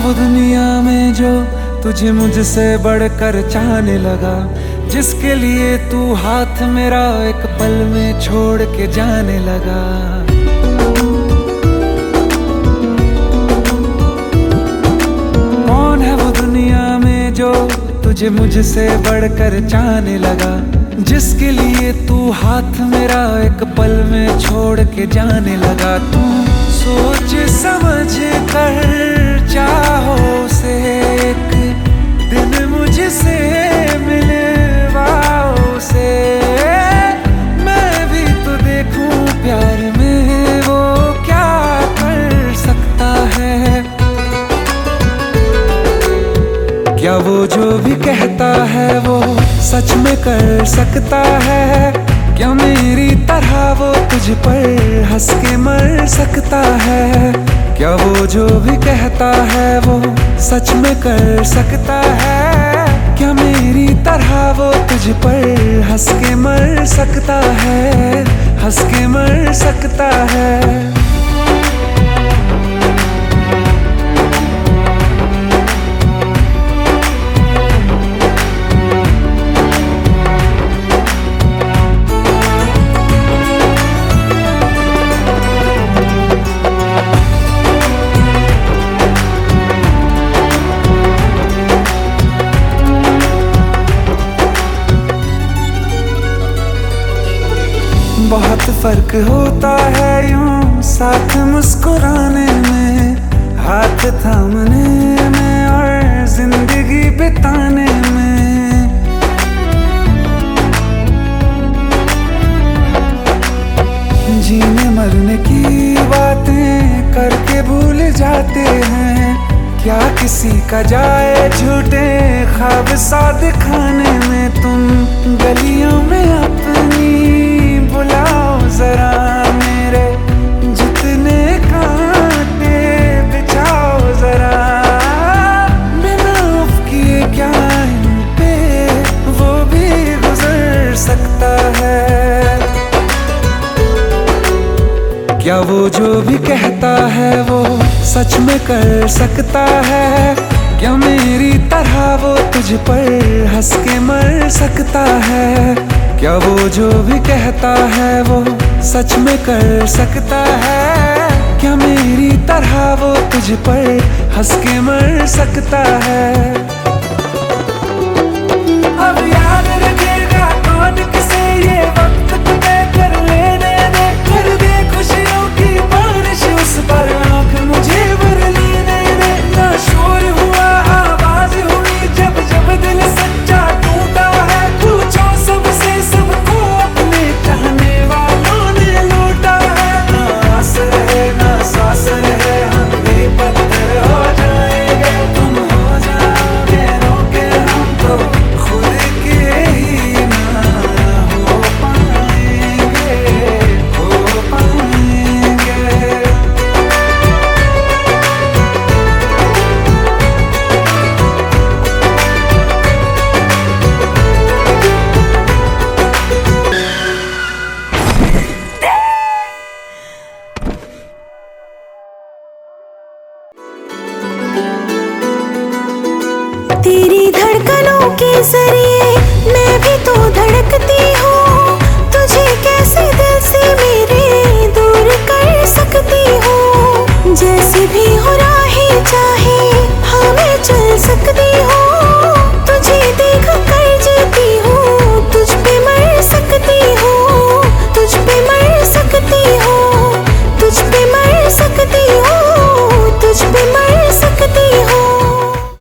वो दुनिया में जो तुझे मुझसे बढ़कर चाहने लगा, जिसके लिए तू हाथ मेरा एक पल में छोड़ के जाने लगा। कौन है वो दुनिया में जो तुझे मुझसे बढ़कर चाहने लगा, जिसके लिए तू हाथ मेरा एक पल में छोड़ के जाने लगा। तू सोच समझ कर चाहो से एक दिन मुझसे मिलवाओ से, मैं भी तो देखूं प्यार में वो क्या कर सकता है। क्या वो जो भी कहता है वो सच में कर सकता है? क्या मेरी तरह वो तुझ पर हंस के मर सकता है? क्या वो जो भी कहता है वो सच में कर सकता है? क्या मेरी तरह वो तुझ पर हंस के मर सकता है? हंस के मर सकता है? बहुत फर्क होता है यूं साथ मुस्कुराने में, हाथ थामने में और जिंदगी बिताने में। जीने मरने की बातें करके भूल जाते हैं, क्या किसी का जाए झूठे ख्वाब सा दिखाने में। तुम गलियों में अपनी बुलाओ जरा मेरे जितने कांटे बिछाओ जरा, बिना उफ किए क्या इन पे वो भी गुजर सकता है। क्या वो जो भी कहता है वो सच में कर सकता है? क्या मेरी तरह वो तुझ पर हंस के मर सकता है? क्या वो जो भी कहता है वो सच में कर सकता है? क्या मेरी तरह वो तुझ पर हंस के मर सकता है? अब याद रखेगा कौन किसे ये वक्त तय कर लेने दे, कर दे खुशियों की बारिश उस पर आँख मुझे भर लेने दे। ना शोर हुआ आवाज हुई जब जब दिल सच्चा टूटा है, पूछो सबसे सबको अपने चाहने वालों ने लूटा है। ना आस रहे ना सांस रहे हम भी पत्थर हो जाएंगे, तुम हो जाओगे रोके हम तो खुद के ही ना हो पाएंगे, हो पाएंगे। तेरी धड़कनों के जरिए मैं भी तो धड़कती